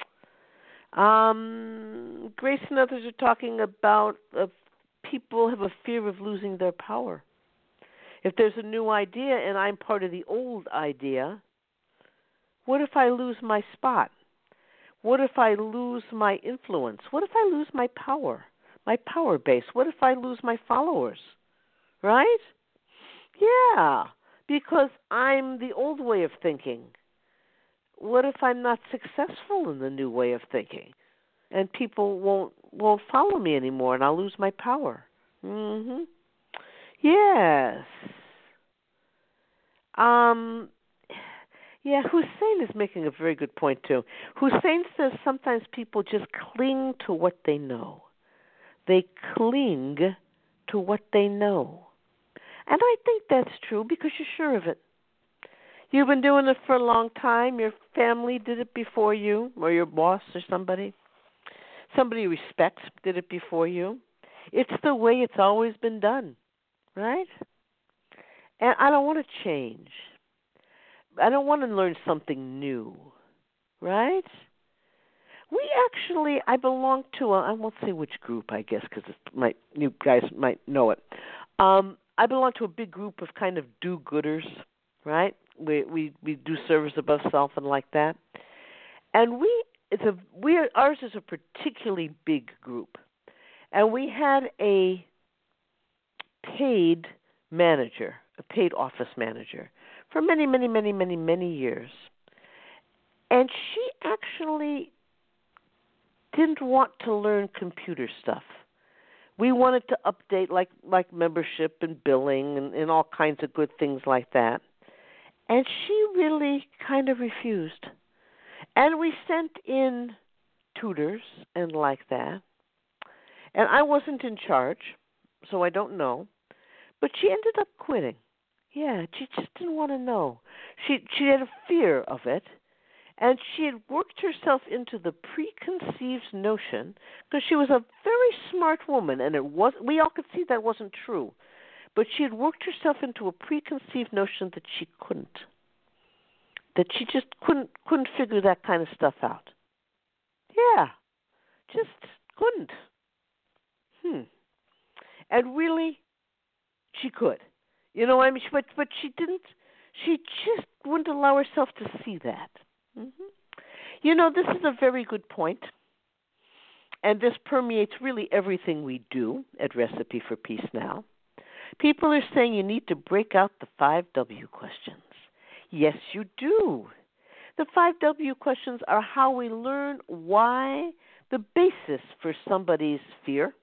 Um, Grace and others are talking about uh, people have a fear of losing their power. If there's a new idea and I'm part of the old idea, what if I lose my spot? What if I lose my influence? What if I lose my power, my power base? What if I lose my followers? Right? Yeah, because I'm the old way of thinking. what if I'm not successful in the new way of thinking, and people won't won't follow me anymore, and I'll lose my power? Mhm. Yes. Um. Yeah, Hussein is making a very good point too. Hussein says sometimes people just cling to what they know. They cling to what they know. And I think that's true because you're sure of it. You've been doing it for a long time. Your family did it before you, or your boss or somebody. Somebody you respect did it before you. It's the way it's always been done, right? And I don't want to change. I don't want to learn something new, right? We actually, I belong to a, I won't say which group, I guess, because my you guys might know it. Um, I belong to a big group of kind of do-gooders, right? We we we do service above self and like that, and we it's a we are, ours is a particularly big group, and we had a paid manager, a paid office manager, for many many many many many years, and she actually didn't want to learn computer stuff. We wanted to update like like membership and billing and, and all kinds of good things like that. And she really kind of refused. And we sent in tutors and like that. And I wasn't in charge, so I don't know. But she ended up quitting. Yeah, she just didn't want to know. She she had a fear of it. And she had worked herself into the preconceived notion, because she was a very smart woman, and it was we all could see that wasn't true. But she had worked herself into a preconceived notion that she couldn't, that she just couldn't couldn't figure that kind of stuff out. Yeah, just couldn't. Hmm. And really, she could. You know, I mean, but but she didn't. She just wouldn't allow herself to see that. Mm-hmm. You know, this is a very good point, and this permeates really everything we do at Recipe for Peace Now. People are saying you need to break out the five W questions. Yes, you do. The five W questions are how we learn why, the basis for somebody's fear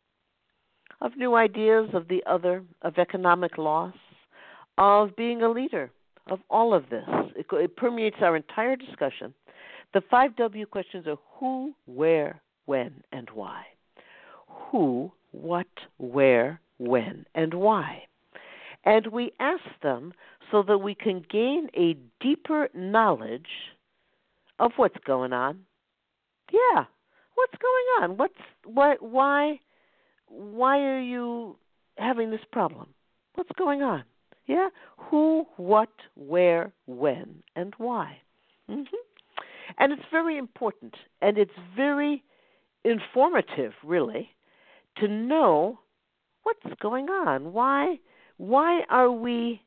of new ideas, of the other, of economic loss, of being a leader, of all of this. It, it permeates our entire discussion. The five W questions are who, where, when, and why. Who, what, where, when, and why. And we ask them so that we can gain a deeper knowledge of what's going on. Yeah, what's going on? What's why why why are you having this problem? What's going on? Yeah, who, what, where, when, and why. Mm-hmm. And it's very important, and it's very informative, really, to know what's going on. Why, why are we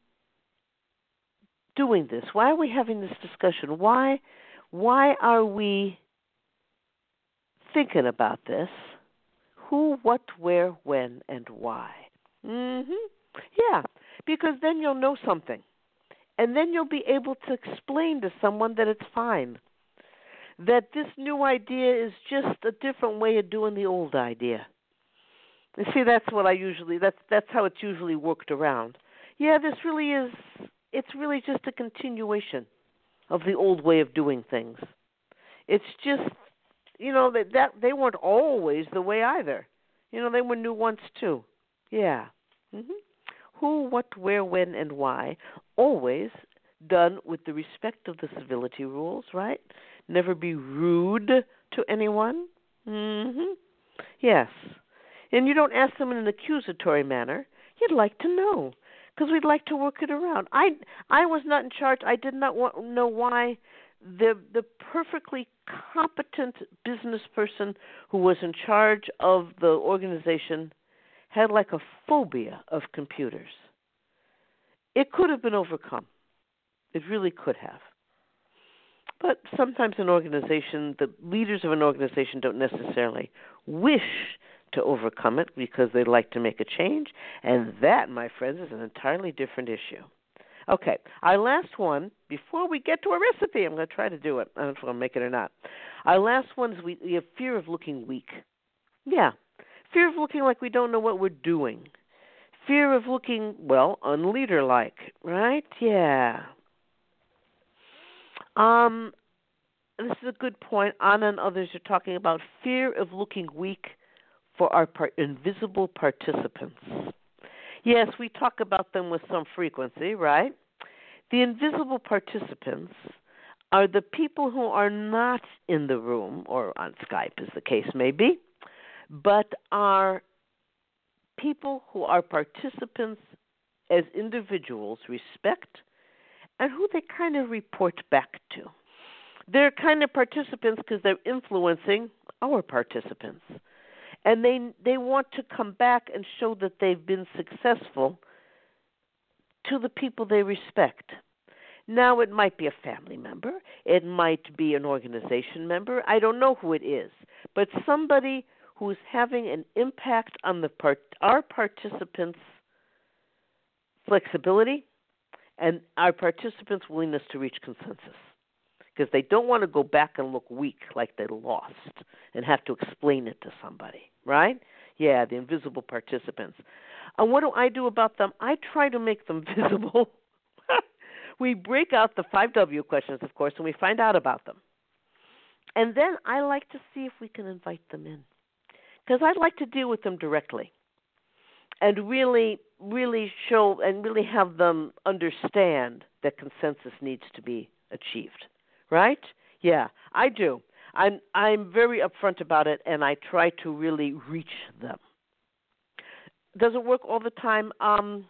doing this? Why are we having this discussion? Why, why are we thinking about this? Who, what, where, when, and why. Mm-hmm. Yeah, because then you'll know something. And then you'll be able to explain to someone that it's fine. That this new idea is just a different way of doing the old idea. You see, that's what I usually, that's, that's how it's usually worked around. Yeah, this really is, it's really just a continuation of the old way of doing things. It's just, you know, that, that they weren't always the way either. You know, they were new once too. Yeah. Mm-hmm. Who, what, where, when, and why, always done with the respect of the civility rules, right? Never be rude to anyone. Mm-hmm. Yes. And you don't ask them in an accusatory manner. You'd like to know, because we'd like to work it around. I, I was not in charge. I did not want, know why the the perfectly competent business person who was in charge of the organization had like a phobia of computers. It could have been overcome. It really could have. But sometimes an organization, the leaders of an organization don't necessarily wish to overcome it because they like to make a change, and that, my friends, is an entirely different issue. Okay, our last one, before we get to a recipe, I'm going to try to do it. I don't know if I'll make it or not. Our last one is we, we have fear of looking weak. Yeah, fear of looking like we don't know what we're doing. Fear of looking, well, unleader-like, right? Yeah. Um, this is a good point. Anna and others are talking about fear of looking weak for our par- invisible participants. Yes, we talk about them with some frequency, right? The invisible participants are the people who are not in the room, or on Skype, as the case may be, but are people who are participants as individuals respect and who they kind of report back to. They're kind of participants because they're influencing our participants. And they they want to come back and show that they've been successful to the people they respect. Now, it might be a family member. It might be an organization member. I don't know who it is. But somebody who's having an impact on the part, our participants' flexibility and our participants' willingness to reach consensus. Because they don't want to go back and look weak like they lost and have to explain it to somebody, right? Yeah, the invisible participants. And what do I do about them? I try to make them visible. We break out the five W questions, of course, and we find out about them. And then I like to see if we can invite them in. Because I'd like to deal with them directly and really, really show and really have them understand that consensus needs to be achieved. Right? Yeah, I do. I'm I'm very upfront about it, and I try to really reach them. Does it work all the time? Um,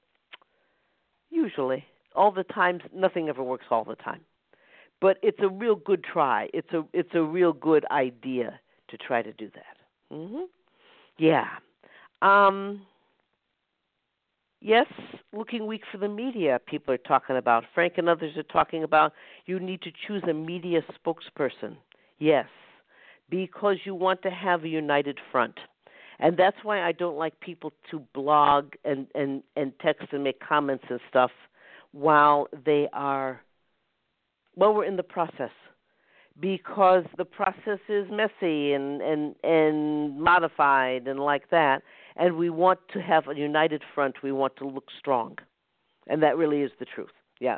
usually, all the time. Nothing ever works all the time, but it's a real good try. It's a it's a real good idea to try to do that. Mm-hmm. Yeah. Um, Yes, looking weak for the media, people are talking about. Frank and others are talking about you need to choose a media spokesperson. Yes, because you want to have a united front. And that's why I don't like people to blog and, and, and text and make comments and stuff while they are, while we're in the process. Because the process is messy and, and, and modified and like that. And we want to have a united front. We want to look strong. And that really is the truth. Yeah.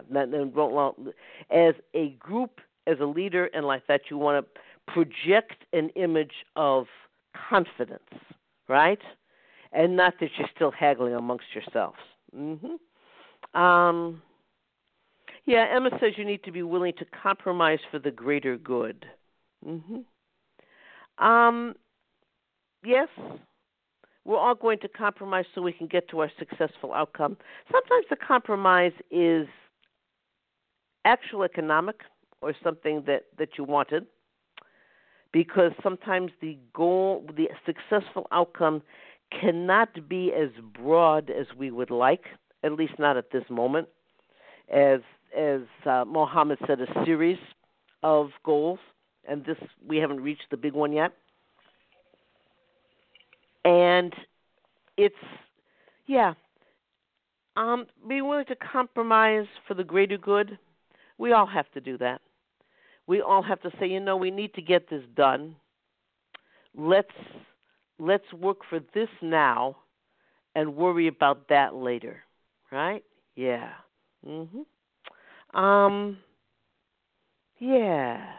As a group, as a leader, and like that, you want to project an image of confidence, right? And not that you're still haggling amongst yourselves. Mm-hmm. Um, yeah, Emma says you need to be willing to compromise for the greater good. Mm-hmm. Um, yes. We're all going to compromise so we can get to our successful outcome. Sometimes the compromise is actual economic or something that, that you wanted, because sometimes the goal, the successful outcome cannot be as broad as we would like, at least not at this moment. As as uh, Mohammed said, a series of goals, and this we haven't reached the big one yet. And it's, yeah, um, being willing to compromise for the greater good. We all have to do that. We all have to say, you know, we need to get this done. Let's let's work for this now and worry about that later, right? Yeah. Mhm. Um. Yeah.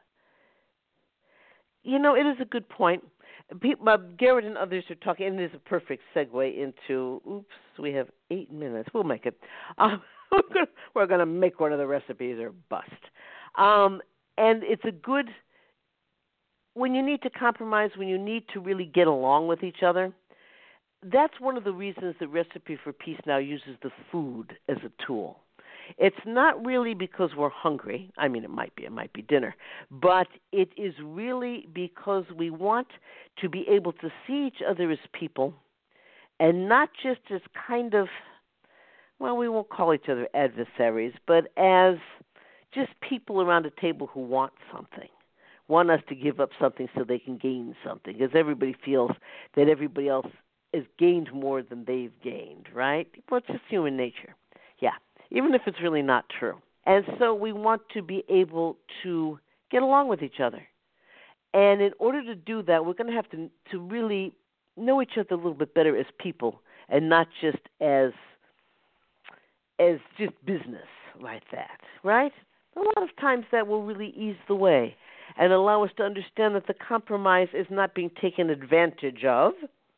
You know, it is a good point. People, uh, Garrett and others are talking, and it is a perfect segue into, oops, we have eight minutes. We'll make it. Um, we're going to make one of the recipes or bust. Um, and it's a good, when you need to compromise, when you need to really get along with each other, that's one of the reasons the Recipe for Peace now uses the food as a tool. It's not really because we're hungry. I mean, it might be. It might be dinner. But it is really because we want to be able to see each other as people and not just as kind of, well, we won't call each other adversaries, but as just people around a table who want something, want us to give up something so they can gain something, because everybody feels that everybody else has gained more than they've gained, right? Well, it's just human nature. Yeah. even if it's really not true. And so we want to be able to get along with each other. And in order to do that, we're going to have to to really know each other a little bit better as people and not just as as just business like that, right? A lot of times that will really ease the way and allow us to understand that the compromise is not being taken advantage of,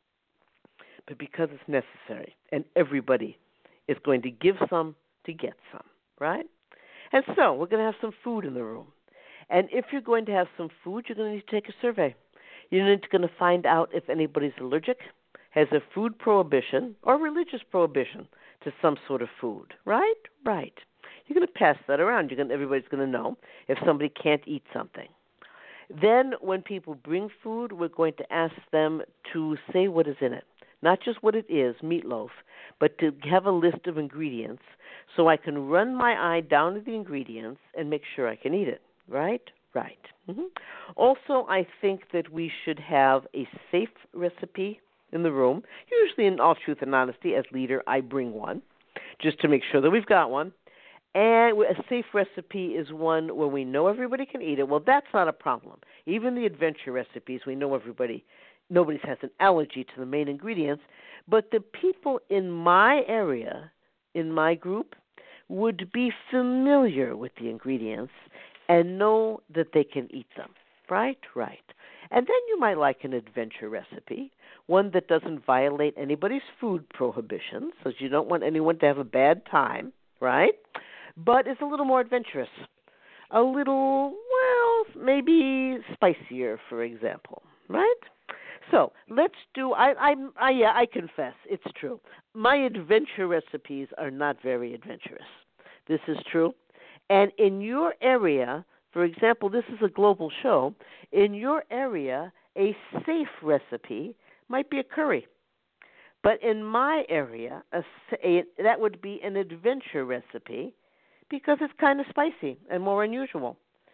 but because it's necessary, and everybody is going to give some to get some, right? And so we're going to have some food in the room. And if you're going to have some food, you're going to need to take a survey. You're going to find out if anybody's allergic, has a food prohibition, or religious prohibition to some sort of food, right? Right. You're going to pass that around. You're going to, everybody's going to know if somebody can't eat something. Then when people bring food, we're going to ask them to say what is in it. Not just what it is, meatloaf, but to have a list of ingredients so I can run my eye down to the ingredients and make sure I can eat it. Right? Right. Mm-hmm. Also, I think that we should have a safe recipe in the room. Usually, in all truth and honesty, as leader, I bring one just to make sure that we've got one. And a safe recipe is one where we know everybody can eat it. Well, that's not a problem. Even the adventure recipes, we know everybody, nobody has an allergy to the main ingredients. But the people in my area, in my group, would be familiar with the ingredients and know that they can eat them. Right? Right. And then you might like an adventure recipe, one that doesn't violate anybody's food prohibitions, so you don't want anyone to have a bad time, right? But it's a little more adventurous, a little, well, maybe spicier, for example, right? So let's do, I, I, I, yeah, I confess, it's true. My adventure recipes are not very adventurous. This is true. And in your area, for example, this is a global show, in your area, a safe recipe might be a curry. But in my area, a, a, that would be an adventure recipe because it's kind of spicy and more unusual.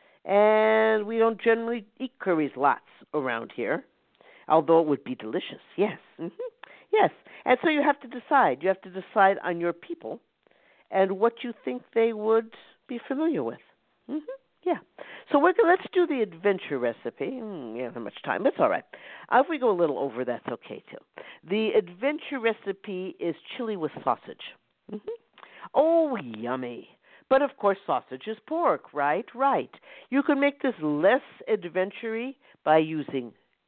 And we don't generally eat curries lots around here, although it would be delicious, yes. Mm-hmm. Yes. And so you have to decide. You have to decide on your people and what you think they would be familiar with. Mm-hmm. Yeah. So we're gonna, let's do the adventure recipe. Mm, yeah, not much time. It's all right. Uh, if we go a little over, that's okay, too. The adventure recipe is chili with sausage. Mm-hmm. Oh, yummy. But, of course, sausage is pork, right? Right. You can make this less adventure-y by using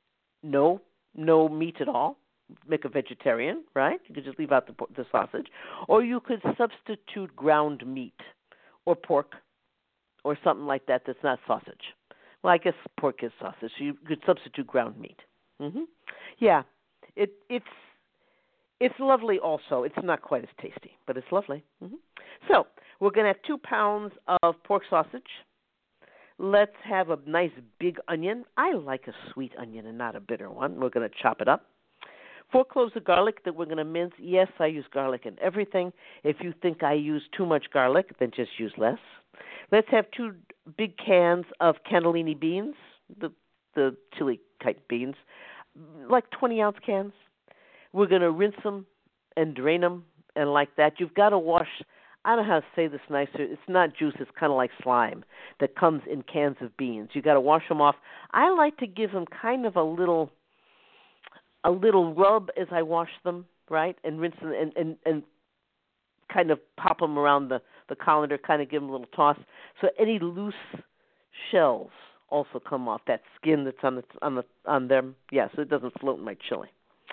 no no meat at all. Make a vegetarian, right? You could just leave out the, the sausage. Or you could substitute ground meat or pork or something like that that's not sausage. Well, I guess pork is sausage, so you could substitute ground meat. Mm-hmm. Yeah, it, it's it's lovely also. It's not quite as tasty, but it's lovely. Mm-hmm. So we're going to have two pounds of pork sausage. Let's have a nice big onion. I like a sweet onion and not a bitter one. We're going to chop it up. Four cloves of garlic that we're going to mince. Yes, I use garlic in everything. If you think I use too much garlic, then just use less. Let's have two big cans of cannellini beans, the the chili type beans, like twenty ounce cans. We're going to rinse them and drain them and like that. You've got to wash. I don't know how to say this nicer. It's not juice. It's kind of like slime that comes in cans of beans. You've got to wash them off. I like to give them kind of a little a little rub as I wash them, right, and rinse them and, and, and kind of pop them around the, the colander, kind of give them a little toss. So any loose shells also come off, that skin that's on the, on the on them. Yeah, so it doesn't float in my chili.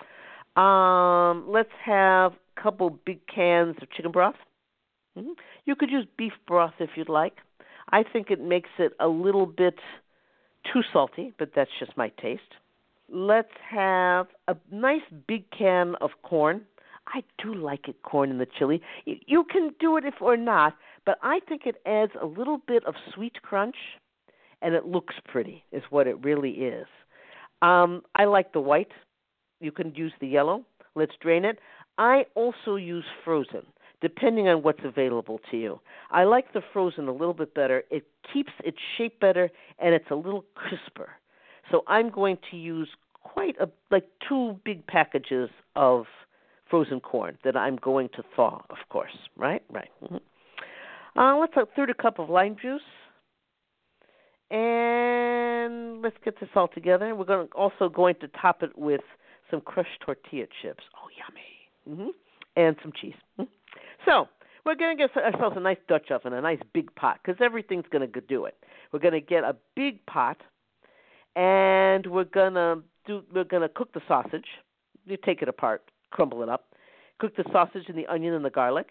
Um, let's have a couple big cans of chicken broth. Mm-hmm. You could use beef broth if you'd like. I think it makes it a little bit too salty, but that's just my taste. Let's have a nice big can of corn. I do like it, corn in the chili. You, you can do it if or not, but I think it adds a little bit of sweet crunch, and it looks pretty, is what it really is. Um, I like the white. You can use the yellow. Let's drain it. I also use frozen, depending on what's available to you. I like the frozen a little bit better. It keeps its shape better, and it's a little crisper. So I'm going to use quite a, like two big packages of frozen corn that I'm going to thaw, of course. Right? Right. Mm-hmm. Uh, let's a third a cup of lime juice. And let's get this all together. We're going to also going to top it with some crushed tortilla chips. Oh, yummy. Mm-hmm. And some cheese. Mm-hmm. So we're going to get ourselves a nice Dutch oven, a nice big pot, because everything's going to do it. We're going to get a big pot, and we're going to do. We're going to cook the sausage. You take it apart, crumble it up, cook the sausage and the onion and the garlic,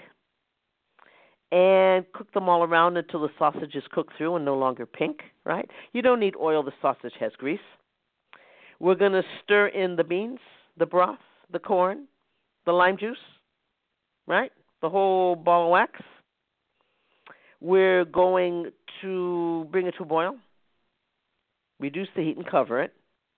and cook them all around until the sausage is cooked through and no longer pink, right? You don't need oil. The sausage has grease. We're going to stir in the beans, the broth, the corn, the lime juice, right? The whole ball of wax. We're going to bring it to a boil, reduce the heat and cover it.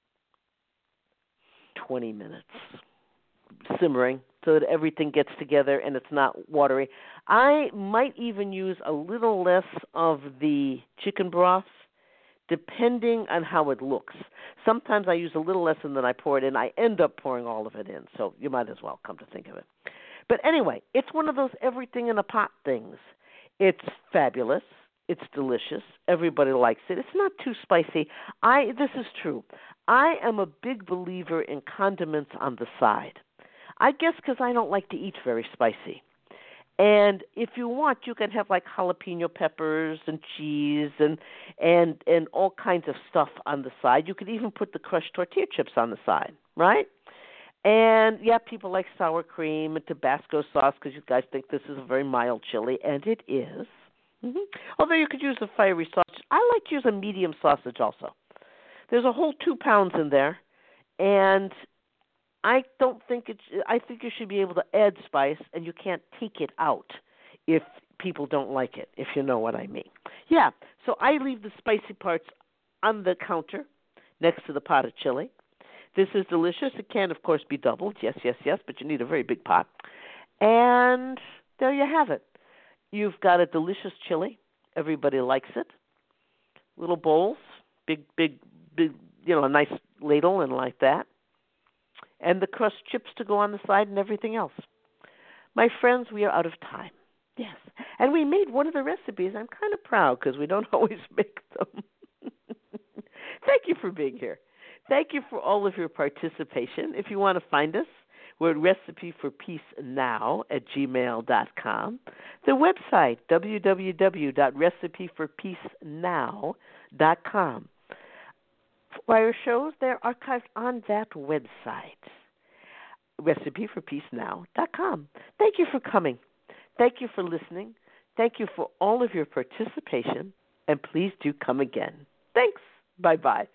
twenty minutes simmering so that everything gets together and it's not watery. I might even use a little less of the chicken broth depending on how it looks. Sometimes I use a little less and then I pour it in. I end up pouring all of it in, so you might as well come to think of it. But anyway, it's one of those everything in a pot things. It's fabulous. It's delicious. Everybody likes it. It's not too spicy. I this is true. I am a big believer in condiments on the side. I guess because I don't like to eat very spicy. And if you want, you can have like jalapeno peppers and cheese and and and all kinds of stuff on the side. You could even put the crushed tortilla chips on the side, right? And, yeah, people like sour cream and Tabasco sauce because you guys think this is a very mild chili, and it is. Mm-hmm. Although you could use a fiery sausage. I like to use a medium sausage also. There's a whole two pounds in there, and I don't think it's. I think you should be able to add spice, and you can't take it out if people don't like it, if you know what I mean. Yeah, so I leave the spicy parts on the counter next to the pot of chili. This is delicious. It can, of course, be doubled. Yes, yes, yes, but you need a very big pot. And there you have it. You've got a delicious chili. Everybody likes it. Little bowls, big, big, big, you know, a nice ladle and like that. And the crushed chips to go on the side and everything else. My friends, we are out of time. Yes. And we made one of the recipes. I'm kind of proud because we don't always make them. Thank you for being here. Thank you for all of your participation. If you want to find us, we're at recipe for peace now at gmail dot com. The website, w w w dot recipe for peace now dot com. Prior shows, they're archived on that website, recipe for peace now dot com. Thank you for coming. Thank you for listening. Thank you for all of your participation. And please do come again. Thanks. Bye-bye.